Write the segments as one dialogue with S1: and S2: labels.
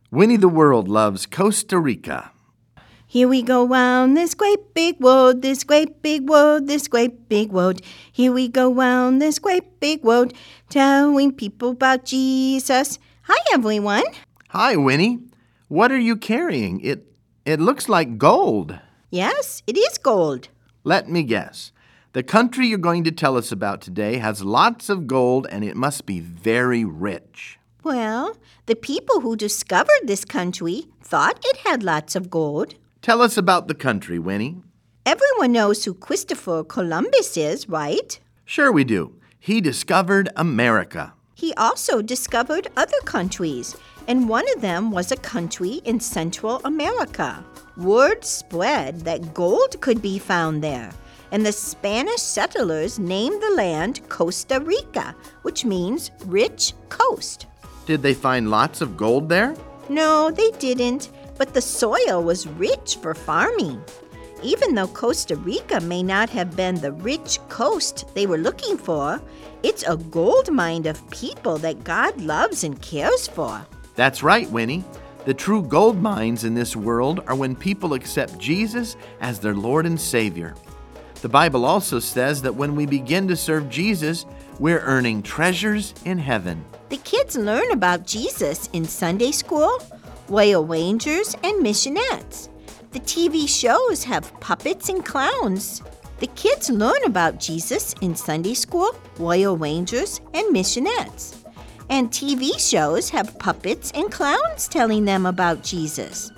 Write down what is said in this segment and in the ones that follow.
S1: Winnie the World loves Costa Rica.
S2: Here we go round this great big world, this great big world, this great big world. Here we go round this great big world, telling people about Jesus. Hi, everyone.
S1: Hi, Winnie. What are you carrying? It looks like gold.
S2: Yes, it is gold.
S1: Let me guess. The country you're going to tell us about today has lots of gold, and it must be very rich.
S2: Well, the people who discovered this country thought it had lots of gold.
S1: Tell us about the country, Winnie.
S2: Everyone knows who Christopher Columbus is, right?
S1: Sure we do. He discovered America.
S2: He also discovered other countries, and one of them was a country in Central America. Word spread that gold could be found there, and the Spanish settlers named the land Costa Rica, which means rich coast.
S1: Did they find lots of gold there?
S2: No, they didn't, but the soil was rich for farming. Even though Costa Rica may not have been the rich coast they were looking for, it's a gold mine of people that God loves and cares for.
S1: That's right, Winnie. The true gold mines in this world are when people accept Jesus as their Lord and Savior. The Bible also says that when we begin to serve Jesus, we're earning treasures in heaven.
S2: The kids learn about Jesus in Sunday school, Royal Rangers, and missionettes. The TV shows have puppets and clowns. The kids learn about Jesus in Sunday school, Royal Rangers, and missionettes. And TV shows have puppets and clowns telling them about Jesus.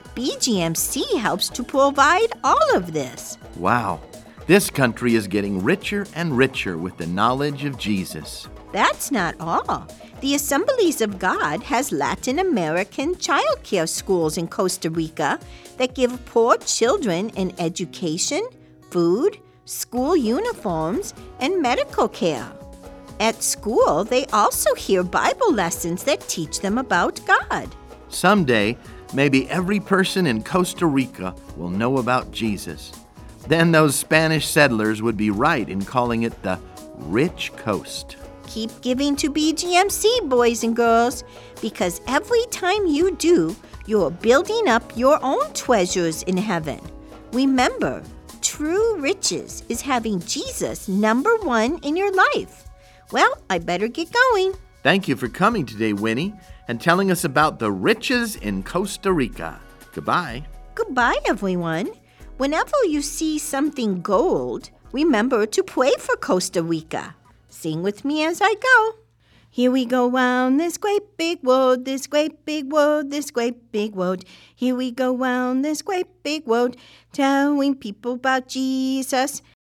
S2: BGMC helps to provide all of this.
S1: Wow, this country is getting richer and richer with the knowledge of Jesus.
S2: That's not all. The Assemblies of God has Latin American child care schools in Costa Rica that give poor children an education, food, school uniforms, and medical care. At school, they also hear Bible lessons that teach them about God.
S1: Someday, maybe every person in Costa Rica will know about Jesus. Then those Spanish settlers would be right in calling it the Rich Coast.
S2: Keep giving to BGMC, boys and girls, because every time you do, you're building up your own treasures in heaven. Remember, true riches is having Jesus number one in your life. Well, I better get going.
S1: Thank you for coming today, Winnie, and telling us about the riches in Costa Rica. Goodbye.
S2: Goodbye, everyone. Whenever you see something gold, remember to pray for Costa Rica. Sing with me as I go. Here we go round this great big world, this great big world, this great big world. Here we go round this great big world, telling people about Jesus.